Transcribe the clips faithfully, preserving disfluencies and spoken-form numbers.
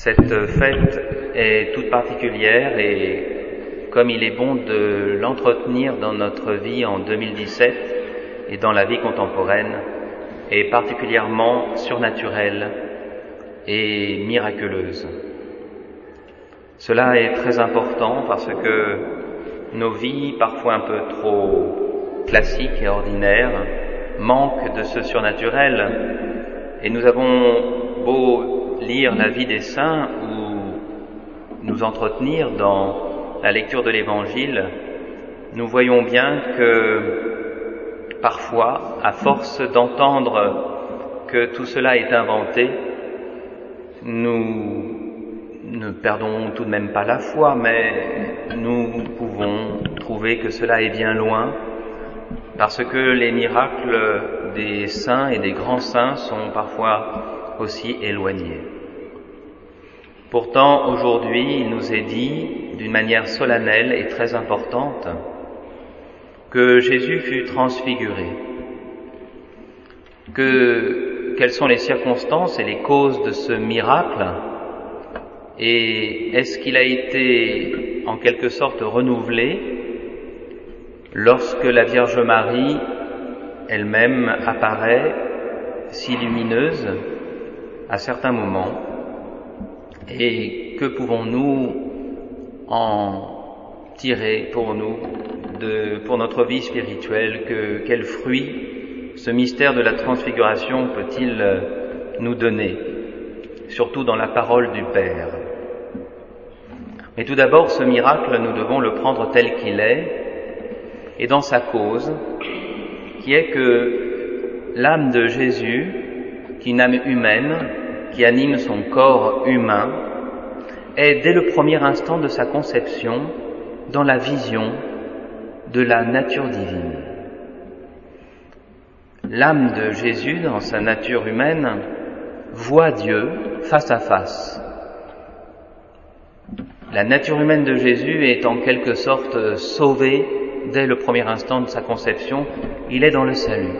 Cette fête est toute particulière et comme il est bon de l'entretenir dans notre vie en deux mille dix-sept et dans la vie contemporaine, est particulièrement surnaturelle et miraculeuse. Cela est très important parce que nos vies, parfois un peu trop classiques et ordinaires, manquent de ce surnaturel et nous avons beau lire la vie des saints ou nous entretenir dans la lecture de l'Évangile, nous voyons bien que parfois, à force d'entendre que tout cela est inventé, nous ne perdons tout de même pas la foi, mais nous pouvons trouver que cela est bien loin, parce que les miracles des saints et des grands saints sont parfois aussi éloignés. Pourtant, aujourd'hui, il nous est dit, d'une manière solennelle et très importante, que Jésus fut transfiguré, que quelles sont les circonstances et les causes de ce miracle, et est-ce qu'il a été en quelque sorte renouvelé lorsque la Vierge Marie elle-même apparaît si lumineuse à certains moments, et que pouvons-nous en tirer pour nous, de, pour notre vie spirituelle, que, quel fruit ce mystère de la transfiguration peut-il nous donner, surtout dans la parole du Père. Mais tout d'abord, ce miracle, nous devons le prendre tel qu'il est, et dans sa cause, qui est que l'âme de Jésus, qui est une âme humaine, qui anime son corps humain, est dès le premier instant de sa conception dans la vision de la nature divine. L'âme de Jésus, dans sa nature humaine, voit Dieu face à face. La nature humaine de Jésus est en quelque sorte sauvée dès le premier instant de sa conception. Il est dans le salut.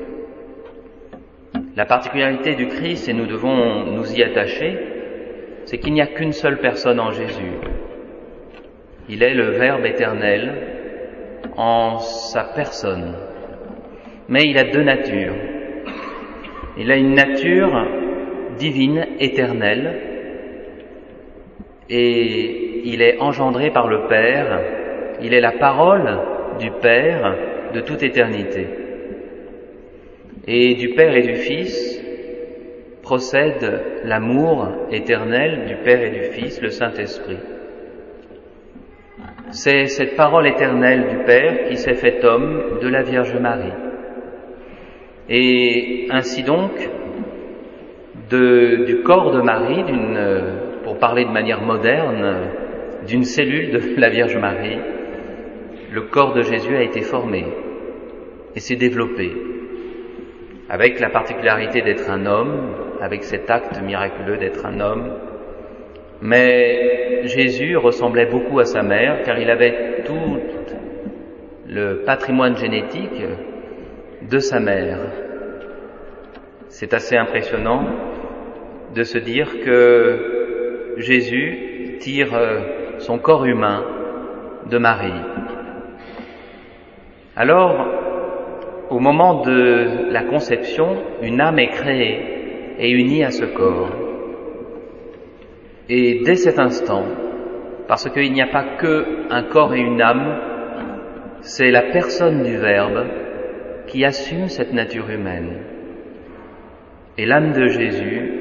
La particularité du Christ, et nous devons nous y attacher, c'est qu'il n'y a qu'une seule personne en Jésus. Il est le Verbe éternel en sa personne. Mais il a deux natures. Il a une nature divine, éternelle, et il est engendré par le Père. Il est la parole du Père de toute éternité. Et du Père et du Fils procède l'amour éternel du Père et du Fils, le Saint-Esprit. C'est cette parole éternelle du Père qui s'est fait homme de la Vierge Marie. Et ainsi donc, de, du corps de Marie, d'une, pour parler de manière moderne, d'une cellule de la Vierge Marie, le corps de Jésus a été formé et s'est développé, avec la particularité d'être un homme, avec cet acte miraculeux d'être un homme. Mais Jésus ressemblait beaucoup à sa mère, car il avait tout le patrimoine génétique de sa mère. C'est assez impressionnant de se dire que Jésus tire son corps humain de Marie. Alors, au moment de la conception, une âme est créée et unie à ce corps. Et dès cet instant, parce qu'il n'y a pas qu'un corps et une âme, c'est la personne du Verbe qui assume cette nature humaine. Et l'âme de Jésus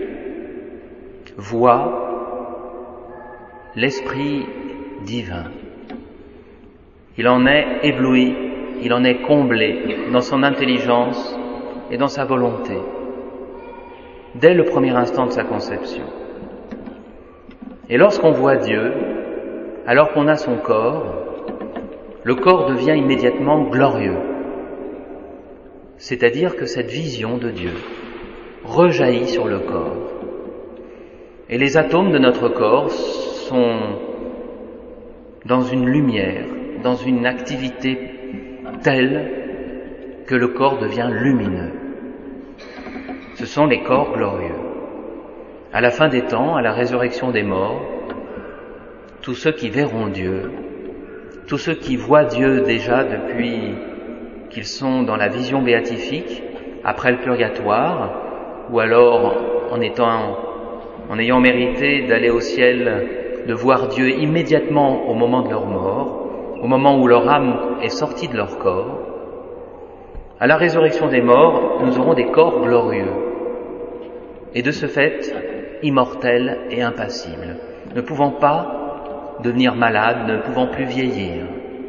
voit l'Esprit divin. Il en est ébloui, il en est comblé dans son intelligence et dans sa volonté, dès le premier instant de sa conception. Et lorsqu'on voit Dieu, alors qu'on a son corps, le corps devient immédiatement glorieux. C'est-à-dire que cette vision de Dieu rejaillit sur le corps. Et les atomes de notre corps sont dans une lumière, dans une activité telle que le corps devient lumineux. Ce sont les corps glorieux. À la fin des temps, à la résurrection des morts, tous ceux qui verront Dieu, tous ceux qui voient Dieu déjà depuis qu'ils sont dans la vision béatifique, après le purgatoire, ou alors en étant, en ayant mérité d'aller au ciel, de voir Dieu immédiatement au moment de leur mort, au moment où leur âme est sortie de leur corps, à la résurrection des morts, nous aurons des corps glorieux, et de ce fait, immortels et impassibles, ne pouvant pas devenir malades, ne pouvant plus vieillir.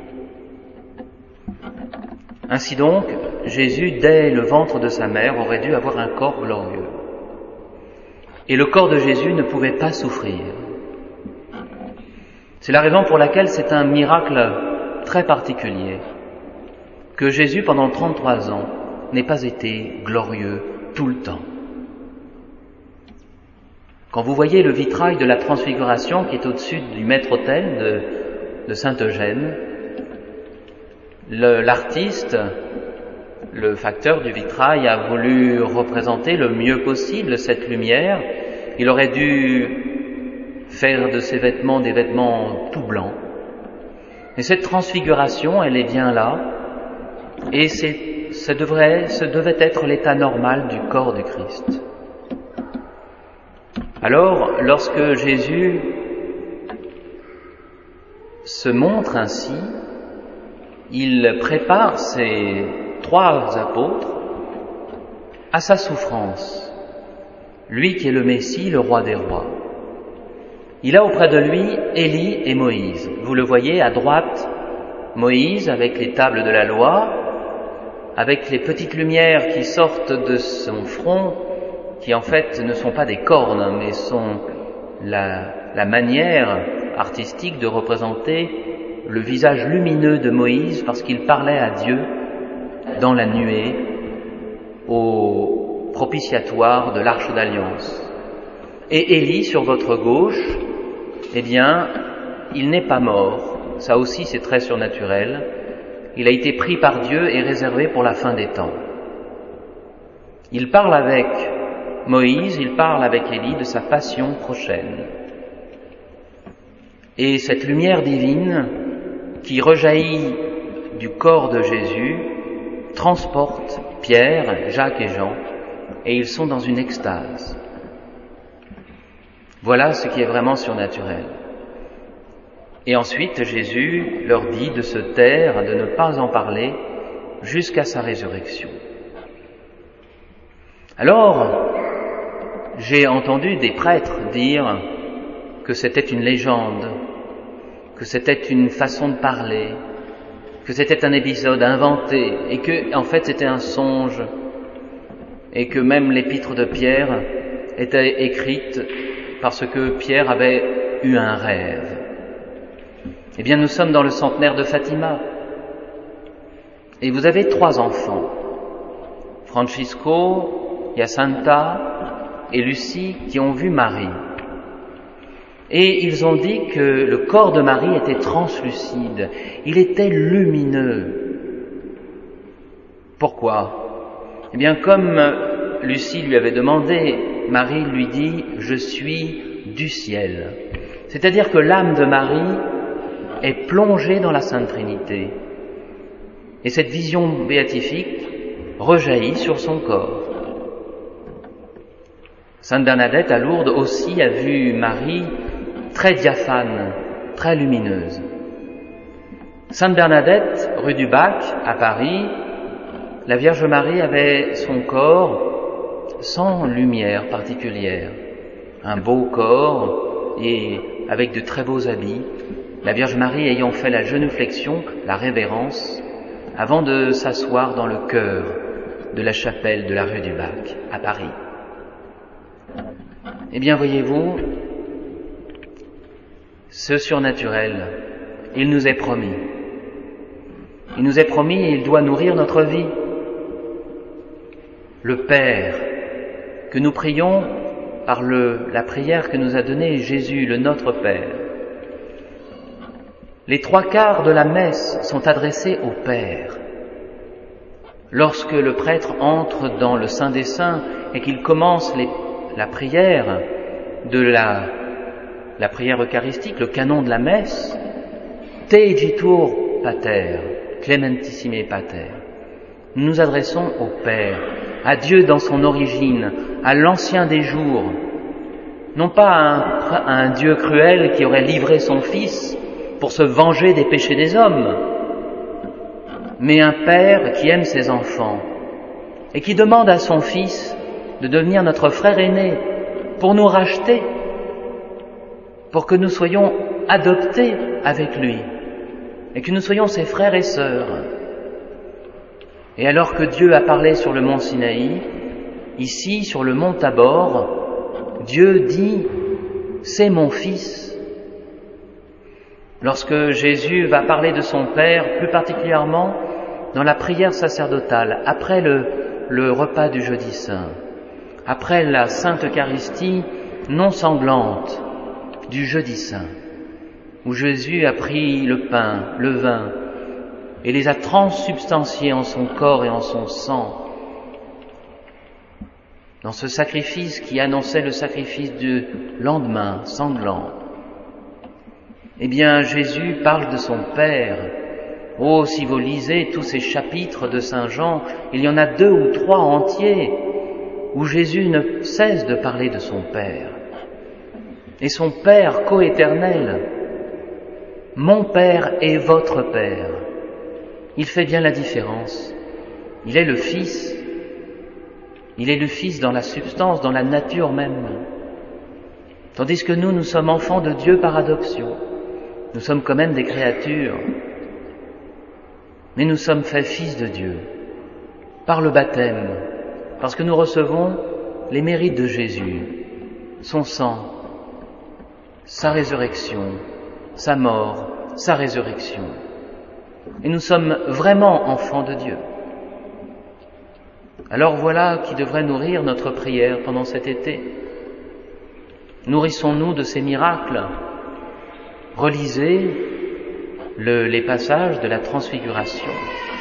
Ainsi donc, Jésus, dès le ventre de sa mère, aurait dû avoir un corps glorieux. Et le corps de Jésus ne pouvait pas souffrir. C'est la raison pour laquelle c'est un miracle très particulier que Jésus, pendant trente-trois ans, n'ait pas été glorieux tout le temps. Quand vous voyez le vitrail de la Transfiguration qui est au-dessus du maître-autel de, de Saint-Eugène, le, l'artiste, le facteur du vitrail a voulu représenter le mieux possible cette lumière. Il aurait dû faire de ses vêtements des vêtements tout blancs. Et cette transfiguration, elle est bien là, et c'est, ça devrait, ce devait être l'état normal du corps du Christ. Alors, lorsque Jésus se montre ainsi, il prépare ses trois apôtres à sa souffrance, lui qui est le Messie, le roi des rois. Il a auprès de lui Élie et Moïse. Vous le voyez à droite, Moïse avec les tables de la loi, avec les petites lumières qui sortent de son front, qui en fait ne sont pas des cornes, mais sont la, la manière artistique de représenter le visage lumineux de Moïse parce qu'il parlait à Dieu dans la nuée au propitiatoire de l'Arche d'Alliance. Et Élie, sur votre gauche, eh bien, il n'est pas mort, ça aussi c'est très surnaturel, il a été pris par Dieu et réservé pour la fin des temps. Il parle avec Moïse, il parle avec Élie de sa passion prochaine. Et cette lumière divine qui rejaillit du corps de Jésus transporte Pierre, Jacques et Jean, et ils sont dans une extase. Voilà ce qui est vraiment surnaturel. Et ensuite, Jésus leur dit de se taire, de ne pas en parler, jusqu'à sa résurrection. Alors, j'ai entendu des prêtres dire que c'était une légende, que c'était une façon de parler, que c'était un épisode inventé, et que, en fait, c'était un songe, et que même l'épître de Pierre était écrite parce que Pierre avait eu un rêve. Eh bien, nous sommes dans le centenaire de Fatima, et vous avez trois enfants, Francisco, Jacinta et Lucie, qui ont vu Marie. Et ils ont dit que le corps de Marie était translucide, il était lumineux. Pourquoi ? Eh bien, comme Lucie lui avait demandé, Marie lui dit « Je suis du ciel ». C'est-à-dire que l'âme de Marie est plongée dans la Sainte Trinité. Et cette vision béatifique rejaillit sur son corps. Sainte Bernadette à Lourdes aussi a vu Marie très diaphane, très lumineuse. Sainte Bernadette, rue du Bac, à Paris, la Vierge Marie avait son corps sans lumière particulière, un beau corps et avec de très beaux habits, la Vierge Marie ayant fait la genuflexion, la révérence, avant de s'asseoir dans le chœur de la chapelle de la rue du Bac, à Paris. Eh bien, voyez-vous, ce surnaturel, il nous est promis. Il nous est promis et il doit nourrir notre vie. Le Père, que nous prions par le, la prière que nous a donnée Jésus, le Notre Père. Les trois quarts de la messe sont adressés au Père. Lorsque le prêtre entre dans le Saint des Saints et qu'il commence les, la prière, de la, la prière eucharistique, le canon de la messe, Te igitur Pater, Clementissime Pater. Nous nous adressons au Père, à Dieu dans son origine, à l'ancien des jours, non pas à un, à un Dieu cruel qui aurait livré son Fils pour se venger des péchés des hommes, mais un Père qui aime ses enfants et qui demande à son Fils de devenir notre frère aîné pour nous racheter, pour que nous soyons adoptés avec lui et que nous soyons ses frères et sœurs. Et alors que Dieu a parlé sur le mont Sinaï, ici sur le mont Tabor, Dieu dit « C'est mon Fils ». Lorsque Jésus va parler de son Père, plus particulièrement dans la prière sacerdotale, après le, le repas du Jeudi Saint, après la Sainte Eucharistie non sanglante du Jeudi Saint, où Jésus a pris le pain, le vin, et les a transsubstantiés en son corps et en son sang, dans ce sacrifice qui annonçait le sacrifice du lendemain sanglant. Eh bien, Jésus parle de son Père. Oh, si vous lisez tous ces chapitres de Saint Jean, il y en a deux ou trois entiers où Jésus ne cesse de parler de son Père. Et son Père coéternel, mon Père est votre Père. Il fait bien la différence. Il est le Fils. Il est le Fils dans la substance, dans la nature même. Tandis que nous, nous sommes enfants de Dieu par adoption. Nous sommes quand même des créatures. Mais nous sommes faits fils de Dieu par le baptême, parce que nous recevons les mérites de Jésus, son sang, sa résurrection, sa mort, sa résurrection. Et nous sommes vraiment enfants de Dieu. Alors voilà qui devrait nourrir notre prière pendant cet été. Nourrissons-nous de ces miracles. Relisez le, les passages de la transfiguration.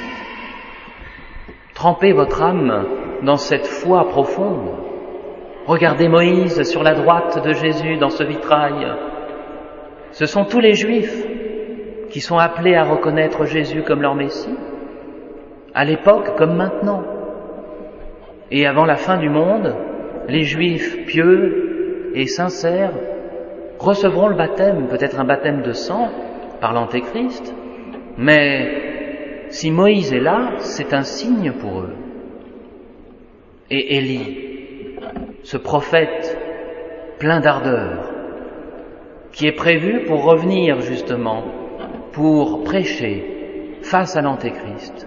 Trempez votre âme dans cette foi profonde. Regardez Moïse sur la droite de Jésus dans ce vitrail. Ce sont tous les Juifs qui sont appelés à reconnaître Jésus comme leur Messie, à l'époque comme maintenant. Et avant la fin du monde, les Juifs pieux et sincères recevront le baptême, peut-être un baptême de sang par l'Antéchrist, mais si Moïse est là, c'est un signe pour eux. Et Élie, ce prophète plein d'ardeur, qui est prévu pour revenir justement, pour prêcher face à l'Antéchrist.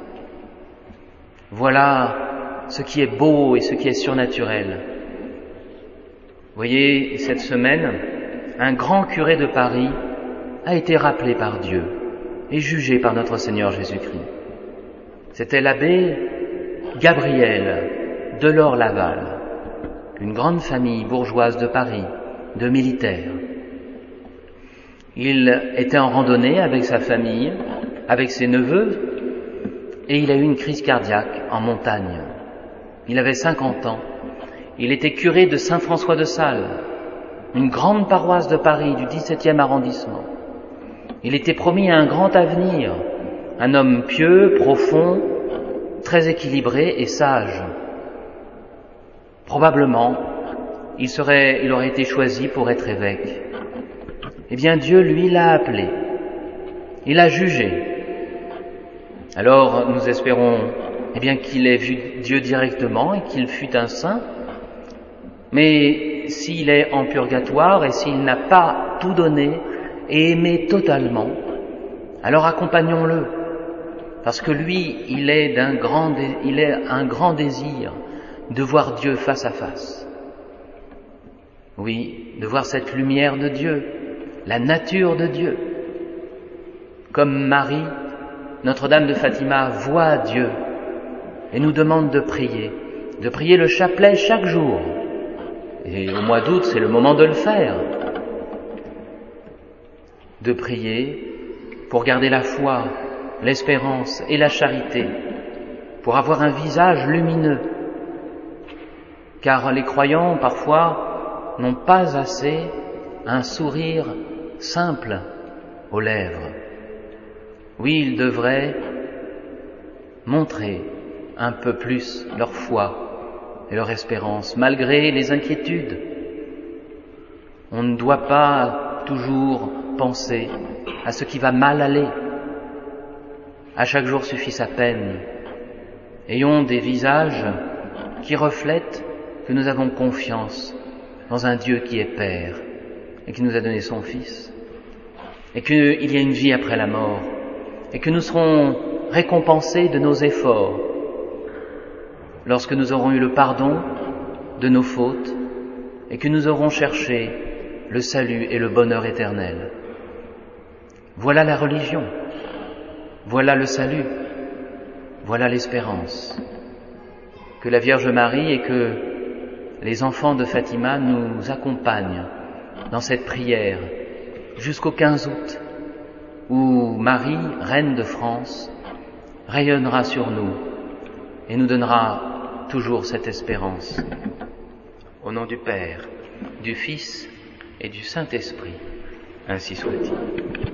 Voilà ce qui est beau et ce qui est surnaturel. Vous voyez, cette semaine, un grand curé de Paris a été rappelé par Dieu et jugé par notre Seigneur Jésus-Christ. C'était l'abbé Gabriel Delors-Laval, une grande famille bourgeoise de Paris, de militaires. Il était en randonnée avec sa famille, avec ses neveux, et il a eu une crise cardiaque en montagne. Il avait cinquante ans. Il était curé de Saint-François de Sales, une grande paroisse de Paris du dix-septième arrondissement. Il était promis à un grand avenir, un homme pieux, profond, très équilibré et sage. Probablement, il serait, il aurait été choisi pour être évêque. Eh bien, Dieu, lui, l'a appelé. Il l'a jugé. Alors, nous espérons, eh bien, qu'il ait vu Dieu directement et qu'il fût un saint. Mais s'il est en purgatoire et s'il n'a pas tout donné et aimé totalement, alors accompagnons-le, parce que lui, il est d'un grand, il est un grand désir de voir Dieu face à face. Oui, de voir cette lumière de Dieu, la nature de Dieu. Comme Marie, Notre-Dame de Fatima voit Dieu et nous demande de prier, de prier le chapelet chaque jour. Et au mois d'août, c'est le moment de le faire. De prier pour garder la foi, l'espérance et la charité, pour avoir un visage lumineux. Car les croyants, parfois, n'ont pas assez un sourire simple aux lèvres. Oui, ils devraient montrer un peu plus leur foi et leur espérance, malgré les inquiétudes. On ne doit pas toujours penser à ce qui va mal aller. À chaque jour suffit sa peine. Ayons des visages qui reflètent que nous avons confiance dans un Dieu qui est Père et qui nous a donné son Fils, et qu'il y a une vie après la mort, et que nous serons récompensés de nos efforts lorsque nous aurons eu le pardon de nos fautes et que nous aurons cherché le salut et le bonheur éternel. Voilà la religion, voilà le salut, voilà l'espérance. Que la Vierge Marie et que les enfants de Fatima nous accompagnent dans cette prière jusqu'au quinze août, où Marie, reine de France, rayonnera sur nous et nous donnera toujours cette espérance. Au nom du Père, du Fils et du Saint-Esprit, ainsi soit-il.